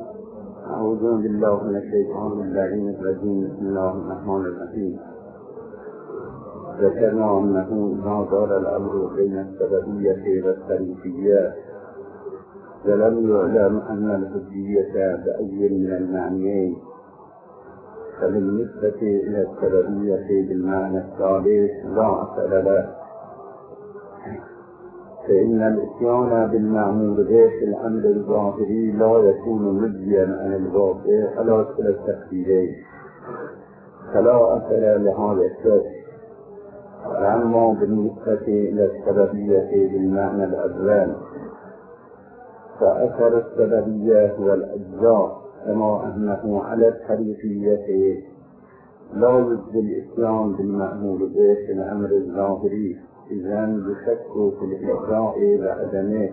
أعوذ بالله من الشيطان اللعين الرجيم. بسم الله الرحمن الرحيم. ذكرنا أنه إذا دار الأمر بين السببية والتريفية ولم يعلم أن الحجية بأي من المعنيين، فبالنسبة إلى السببية بالمعنى الثالث لا أثر له، فإن الإتيان بالمعمول به في الأمر الظاهري لا يكون مجزيا عن الواقع على كلا التقديرين، فلا أثر لهذا الشرط. أما بالنسبة إلى السببية بالمعنى الأول فأثر السببية هو الأجزاء، كما أنه على الحريفية لا يجزي الإتيان بالمعمول به في الأمر الظاهري، إذن يشك في الإجزاء وعدمه.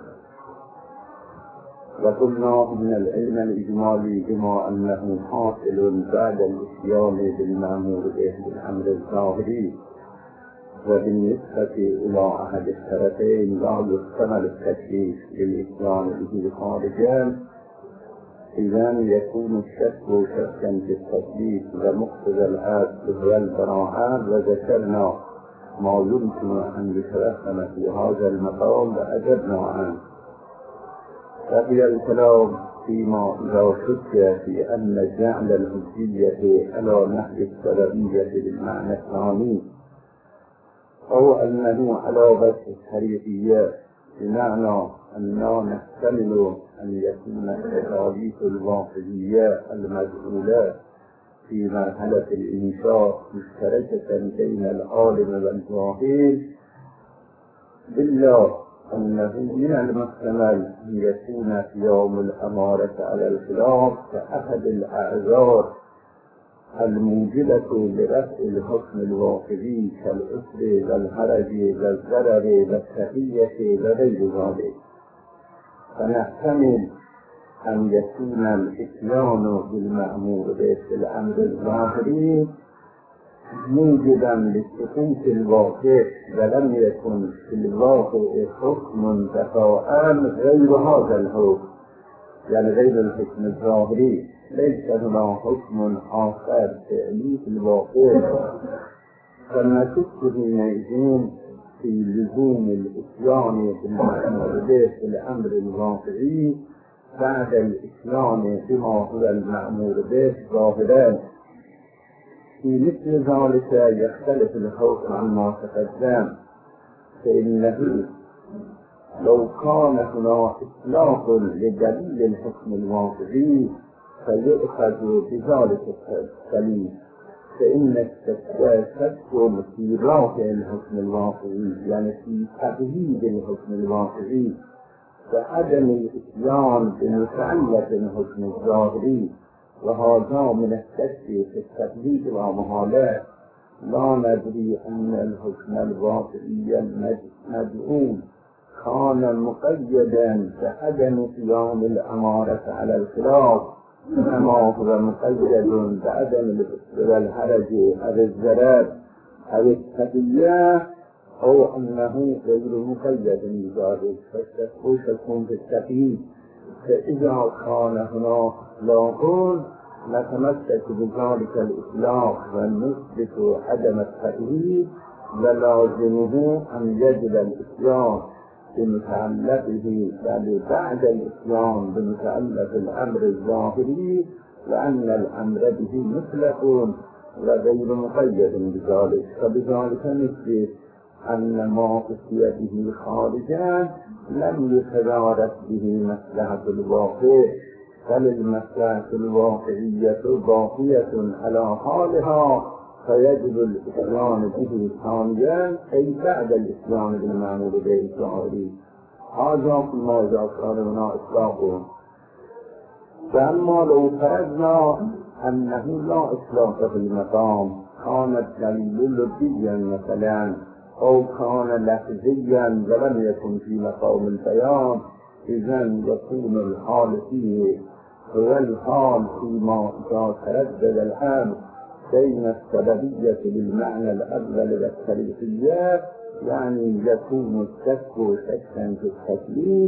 وقلنا إن العلم الإجمالي بما أنه حاصل بعد الإتيان بالمعمول به بالأمر الظاهري، وبالنسبة إلى أحد الشرطين لا يحتمل التكليف بالإتيان به خارجا، إذن يكون الشك شكا في التكليف ومقتضى الأصل هو البراءة. وذكرنا ما يمكن أن يتوهم في هذا المقام وأجبنا عنه. وفي الكلام فيما إذا شك في أن جعل الحجية على نحو السببية بالمعنى الثاني أو أنه على وجه الحريفية، بمعنى أننا نحتمل أن يكون التكاليف الواقعية المجهولة في مرحلة الإنشاء مشتركة بين العالم والجاهل، بالله أنه من المحتمل أن يكون قيام الأمارة على الخلاف كأحد الأعذار الموجبة لرفع الحكم الواقعي كالأسر والحرج والضرر والتقية وغير ذلك. فنحتمل أن يكون الإتيان بالمأمور به في الأمر الظاهري موجبا لسقوط الواقع، ولم يكن في الواقع حكم بقاء غير هذا الحكم، يعني غير الحكم الظاهري، ليس هنا حكم آخر فعلي في الواقع. فنشك حينئذ في لزوم الإتيان بالمأمور به في الأمر الواقعي بعد الإتيان بما هو المأمور به ظاهرا. في مثل ذلك يختلف الحكم عما تقدم، فإنه لو كان هنا إطلاق لدليل الحكم الواقعي فيؤخذ بذلك الدليل، فإن الشك في رافع الحكم الواقعي، يعني في تقييد الحكم الواقعي، وعدم الإتيان بمتعلق الحكم الظاهري، وهذا من الشك في التقليد ومحاله. لا ندري أن الحكم الواقعي المجهول كان مقيدا بعدم قيام الأمارة على الخلاف، كما هو مقيد بعدم الأسر والحرج أو الضرر أو التقية، أو أنه غير مقيد بذلك، فالشك يكون في التقييد. فإذا كان هناك إطلاق نتمسك بذلك الإطلاق ونثبت عدم التقييد، ولازمه أن يجب الإتيان بمتعلقه بل بعد الإتيان بمتعلق الأمر الظاهري، وأن الأمر به مطلق وغير مقيد بذلك. فبذلك نثبت أن ما أتي به خارجا لم يتدارك به مصلحة الواقع، بل المصلحة الواقعية باقية على حالها، فيجب الإتيان به ثانيا أي بعد الإتيان بالمعمول به ظاهري. هذا ما ذكرنا إطلاقه. فأما لو فرضنا أنه لا إطلاق في المقام، كان الدليل لفظيا مثلا أو كان لفظيا ولم يكن في مقام البيان، إذن يكون الحال فيه هو الحال فيما إذا تردد الأمر بين السببية بالمعنى الأول والتريفية، يعني يكون الشك شكا في التكليف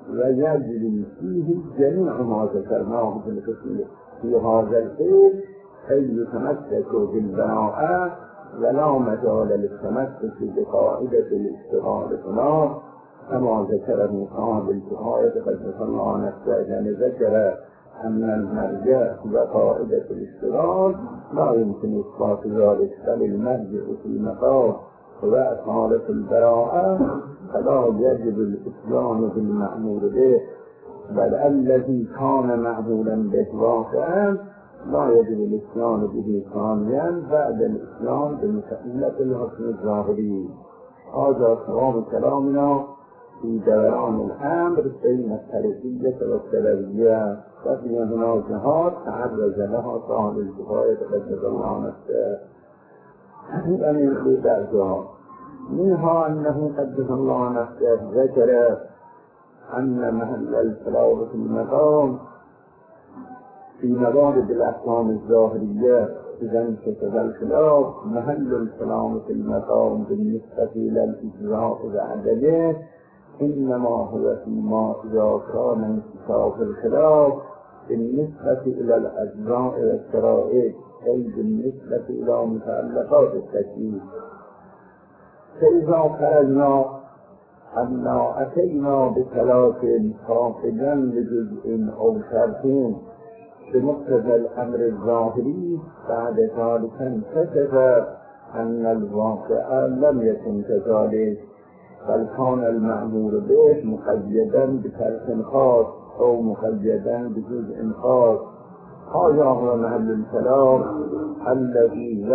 ويجري فيه جميع ما ذكرناه في هذا البيت أي يتمسك بالبراءة ولا مجال للتمسك بقاعدة الاشتغال هنا كما ذكر المصاب بالكفاية قد الله نفسه يعني ذكر أن المرجع وقاعدة الاشتغال لا يمكن إثبات ذلك بل المرجع في مقام وأصالة البراءة فلا يجب الإتيان بالمأمور به بل الذي كان معمولا به واقعا لا يجب الإتيان به ثانيا بعد الإتيان بمسألة الحكم الظاهري. هذا تمام كلامنا في دوران الأمر بين التركية والسلبية وفي هناك جهات تعرض لها صاحب الكفاية قدس الله نفسه أن في درجات منها أنه قدس الله نفسه ذكر أن محل الخلاف في المقام في موارد الأحكام الظاهرية إذا انتهى الخلاف محل الكلام في المقام بالنسبة إلى الإجراء بعدله إنما هو فيما إذا كان انتشاف الخلاف بالنسبة إلى الأجزاء والشرائع أي بالنسبة إلى متعلقات التكليف. فإذا خرجنا أن أتينا بثلاث خاصة لجزء أو شرط بمقتضى الأمر الظاهري بعد ذلك انكشف أن الواقع لم يكن كذلك بل كان المأمور به مقيدا بشرط خاص أو مقيدا بجزء خاص. هذا هو محل الكلام الذي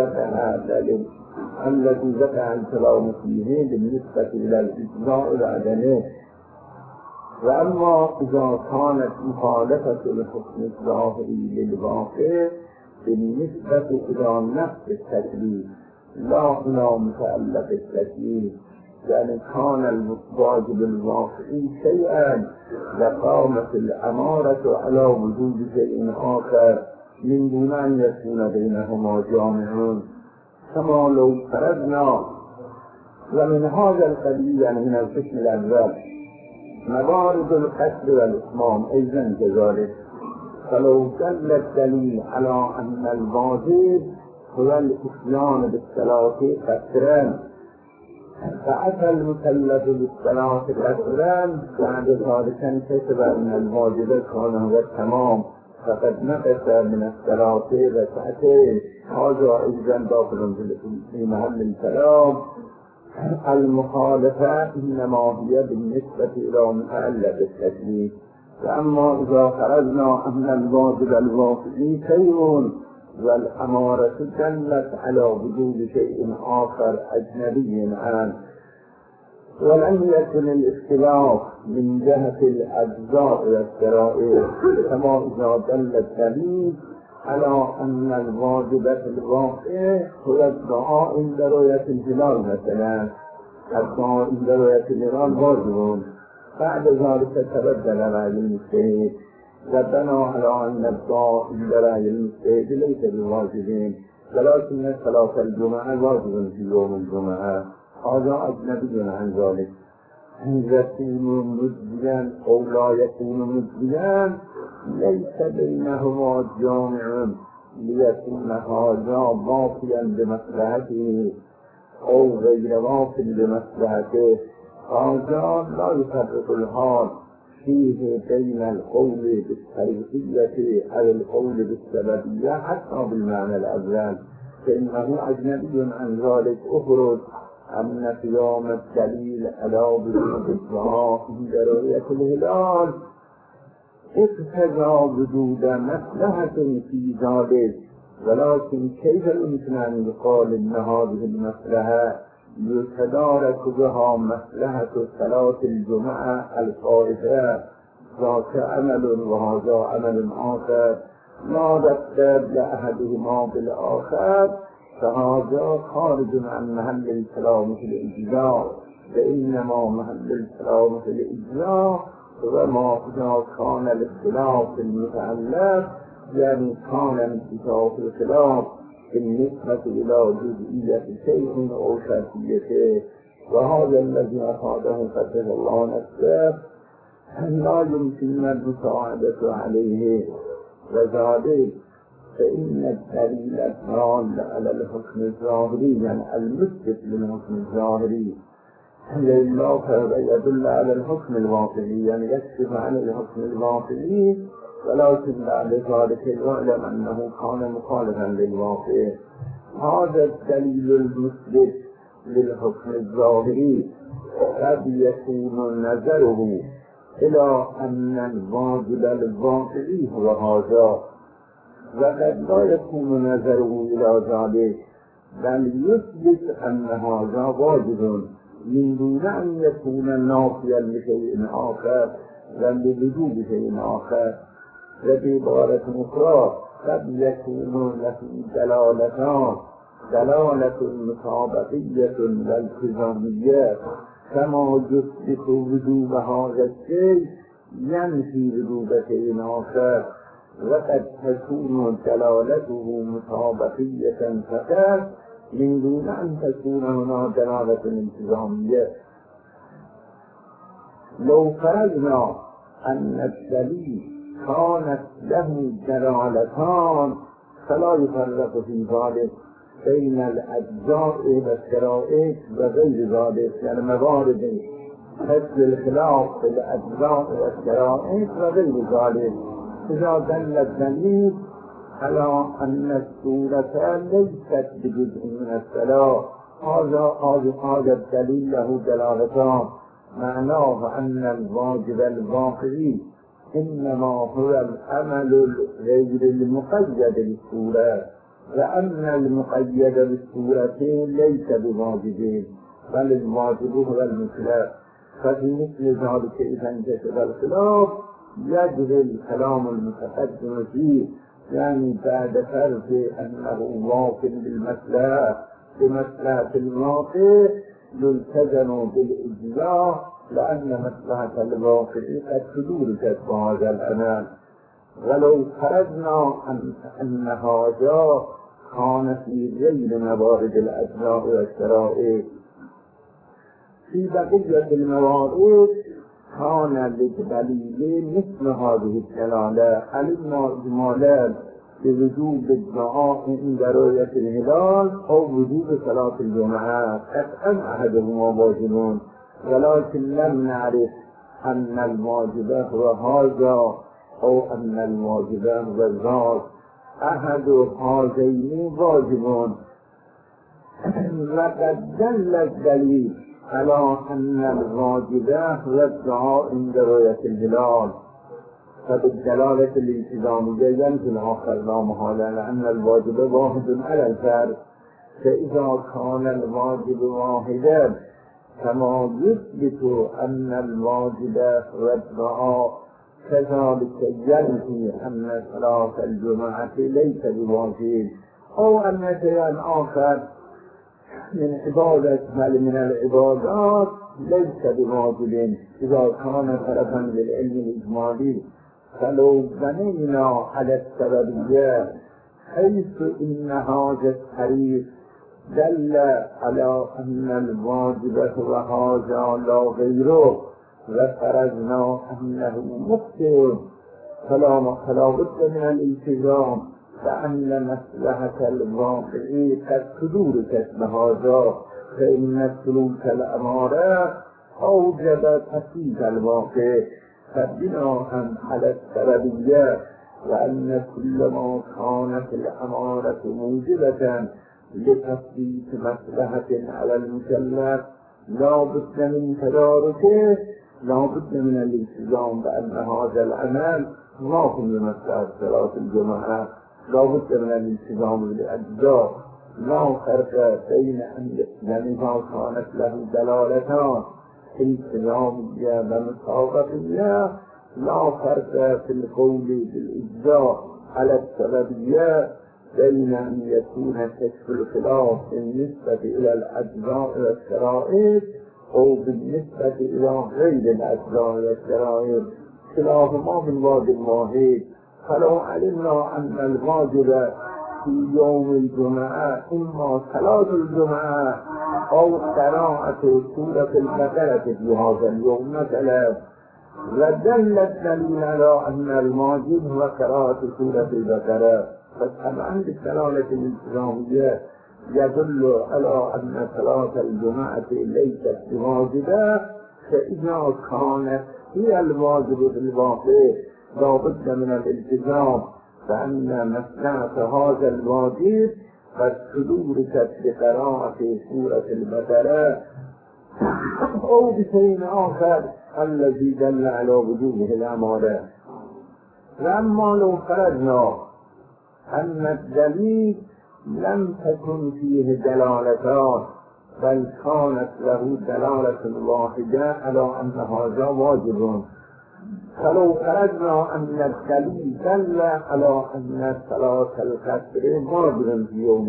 ذكر الكلام فيه بالنسبة إلى الإجزاء العدمي. وأما إذا كانت مخالفة الحكم الظاهري للواقع بالنسبة إلى نفس التكليف لا إلى متعلق التكليف يعني كان الواجب الواقعي شيئا لقامت الأمارة على وجود شيء آخر من دون أن يكون بينهما جامع كما لو فرضنا. ومن هذا القبيل يعني من القسم الأول موارد القتل والإتمام أيضا كذلك. فلو دل الدليل على أن الواجب هو الإتيان بالصلاة قصرا فأتى المكلف بالصلاة قصرا بعد ذلك انكشف أن الواجب كان هو التمام فقد نقص من الصلاة ركعتين. هذا أيضا داخل في محل الكلام. المخالفة إنما هي بالنسبة إلى متعلق التكليف. فأما إذا فرضنا أن الواجب الواقعي شيء والأمارة دلت على وجود شيء آخر أجنبي عنه ولم يكن الاختلاف من جهة الأجزاء والشرائع كما إذا دل الدليل على أن الواجب في الواقع هو الدعاء عند رؤية الهلال مثلا. الدعاء عند رؤية الهلال واجب بعد ذلك تبدل رأي المجتهد وبنى على أن الدعاء عند رأي المجتهد ليس بواجبين ولكن صلاة الجمعة واجب في يوم الجمعة. هذا أجنبي عن ذلك. يكون مجزيا أو لا يكون مجزيا ليس بينهما جامع ليكون هذا باقيا بمصلحته أو غير باق بمصلحته. هذا لا يفرق الحال فيه بين القول بالتركية أو القول بالسببية حتى بالمعنى الأول فإنه أجنبي عن ذلك. أخرج أن قيام الدليل على وجود الدعاء عند رؤية الهلال اقتضى وجود مصلحة في ذلك ولكن كيف يمكن أن يقال إن هذه المصلحة يتدارك بها مصلحة صلاة الجمعة الخائفة ذاك عمل وهذا عمل آخر لا رتب لأحدهما بالآخر فهذا خارج عن محل الكلام في الإجزاء. فإنما محل الكلام في الإجزاء وما إذا كان الاختلاف في المتعلق يعني كان انتشاف الخلاف بالنسبة إلى جزئية شيء أو شرطيته. وهذا الذي أفاده قدس الله نفسه لا يمكن المساعدة عليه وذلك فإن الدليل الدال على الحكم الظاهري يعني المثبت للحكم الظاهري لله يدل على الحكم الواقعي يعني يكشف عن الحكم الواقعي ولكن بعد ذلك يعلم أنه كان مخالفا للواقع. هذا الدليل المثبت للحكم الظاهري قد يكون نظره إلى أن الواجب الواقعي هو هذا وقد لا يكون نظره إلى ذلك بل يثبت أن هذا واجب من دون أن يكون نافيا لشيء آخر ولوجود شيء آخر. وبعبارة أخرى قد يكون له دلالتان دلالة مطابقية والتزامية كما يثبت وجوب هذا الشيء ينفي وجوب شيء آخر وقد تكون دلالته مطابقية فقط من دون أن تكون هنا دلالة التزامية. لو فرضنا أن الدليل كانت له دلالتان فلا يفرق في ذلك بين الأجزاء والشرائط وغير ذلك يعني موارد حسب الخلاف في الأجزاء والشرائط وغير ذلك. إذا دل الدليل على أن السورة ليست بجزء من الصلاة هذا الدليل له دلالتان معناه أن الواجب الواقعي إنما هو العمل غير المقيد بالسورة وأن المقيد بالسورة ليس بواجب بل الواجب هو المطلق. ففي مثل ذلك إذا انتشر الخلاف يجب الكلام المتقدم فيه يعني بعد فرض أنه واقع بالمصلحة بمصلحة الواقع يلتزم بالإجزاء لأن مصلحة الواقع قد تدركت بهذا الأمان. ولو فرضنا أن هذا كان في غير موارد الأجزاء والشرائط في بقية الموارد كان للدليل مثل هذه الدلالة علمنا إجمالا بوجوب الدعاء عند رؤية الهلال أو وجوب صلاة الجمعة قطعا أحدهما واجب ولكن لم نعرف أن الواجب هو هذا أو أن الواجب هو ذاك أحد هذين واجب. وقد دل الدليل على أن الواجب هو الدعاء عند رؤية الهلال فبالدلالة الالتزامية ينفي الآخر لا محالة لأن الواجب واحد على الفرد. فإذا كان الواجب واحدا كما يثبت أن الواجب هو الدعاء كذلك ينفي أن صلاة الجمعة ليس بواجب أو أن شيئا آخر من عبادة بل من العبادات ليس بواجب إذا كان طرفا للعلم الإجمالي. فلو بنينا على السببية حيث إن هذا الحديث دل على أن الواجب هو هذا لا غيره وفرضنا أنه مخطئ فلا بد من الالتزام فأن مصلحة الواقع قد تدركت بهذا فإن سلوك الأمارة أوجب تفسير الواقع فبناء على السببية وأن كل ما كانت الأمارة موجبة لتثبيت مصلحة على المكلف لا بد من تداركه لا بد من الالتزام بأن هذا العمل ناقم لمصلحة صلاة الجمعة لا بد من الالتزام بالأجزاء لا فرق بين أن إذا كانت له دلالتان التزامية ومطابقية لا فرق في القول بالإجزاء على السببية بين أن يكون كشف الخلاف بالنسبة إلى الأجزاء والشرائط أو بالنسبة إلى غير الأجزاء والشرائط كلاهما من واجب واحد. فلو علمنا أن الواجب في يوم الجمعة إما صلاة الجمعة أو قراءة سورة البقرة في هذا اليوم مثلا ودل الدليل على أن الواجب هو قراءة سورة البقرة. فطبعا بالدلالة الإسلامية يدل على أن صلاة الجمعة ليست بواجبة، فإذا كانت هي الواجب في الواقع لا بد من الالتزام، فأن مصلحة هذا الواجب فالصدور بقراءة سورة البقرة أو بشيء آخر الذي دل على وجوده الأمارة. لما لو فرضنا أن الدليل لم تكن فيه دلالتان بل كانت له دلالة واحدة على أن هذا واجب، فلو فرضنا أن الدليل دل على أن صلاة القصر واجب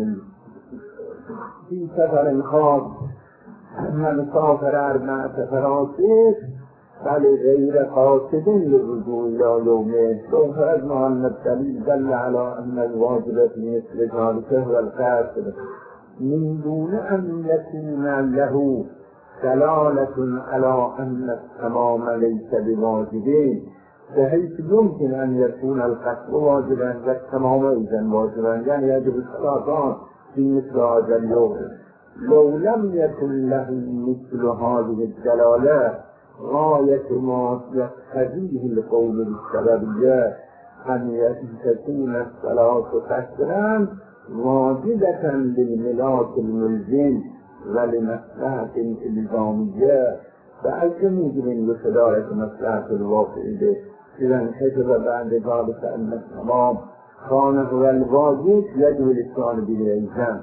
في سفر خاص، من سافر 4 سفرات بل غير قاصد للرجوع إلى يومه، لو فرضنا أن الدليل دل على أن الواجب في مثل ذلك هو القصر من دون أن يكون له دلالة على أن التمام ليس بواجبين، بحيث يمكن أن يكون القصر واجبا والتمام أيضا واجبا، يعني يجب الصلاة في مثل هذا اليوم. لو لم يكن له مثل هذه الدلالة غاية ما يقتضيه القول بالسببية أن تكون الصلاة قصرا واجبة للملاك الملزم ولمصلحة الإلزامية، فالجميع من وسدارة مصلحة الواقع به. إذا حسب بعد ذلك أن التمام كان هو الواجب يجب الإتيان بالإلزام،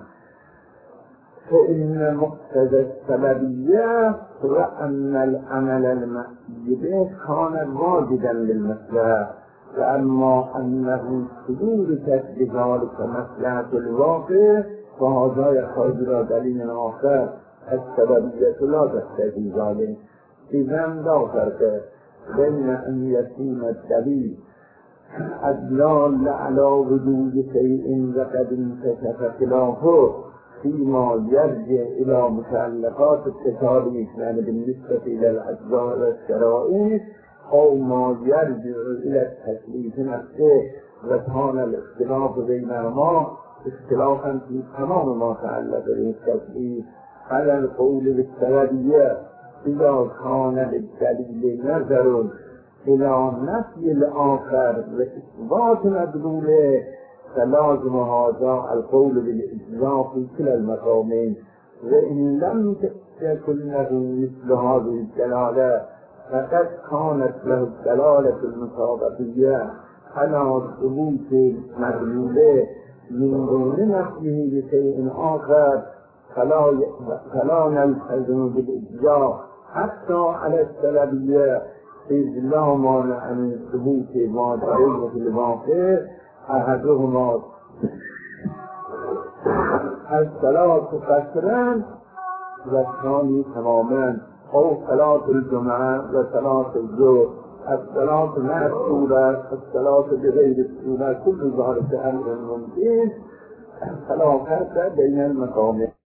فإن مقتضى السببية هو أن العمل المأتي به كان واجبا للمصلحة، فأما أنه صدور كسب ذلك مصلحة الواقع فهذا يحتاج إلى دليل آخر، السببية لا تقتضي ذلك. إذا لا فرق بين أن يكون الدليل الدال على وجود شيء وقد انكشف خلافه فيما يرجع إلى متعلقات التكاليف، يعني بالنسبة إلى الأجزاء والشرائع، أو ما يرجع إلى التكليف نفسه، وكان الاختلاف بينهما اختلافا في تمام ما تعلق بالتكليف. على القول بالسببية إذا كان للدليل نظر إلى نفي الآخر وإثبات مدلوله فلازم هذا القول بالإجزاء في كلا المقامين، وإن لم يكن له مثل هذه الدلالة فقد كانت له الدلالة المطابقية على ثبوت مدلوله من دون نفيه بشيء آخر، فلا نلتزم بالإجزاء حتى على السببية، إذ لا مانع من ثبوت ما دعوه في الواقع أحدهما الصلاة قصرا والثاني تماما، أو صلاة الجمعة وصلاة الظهر، الصلاة مع السورة الصلاة بغير السورة، كل ذلك أمر ممكن، فلا فرق بين المقامين.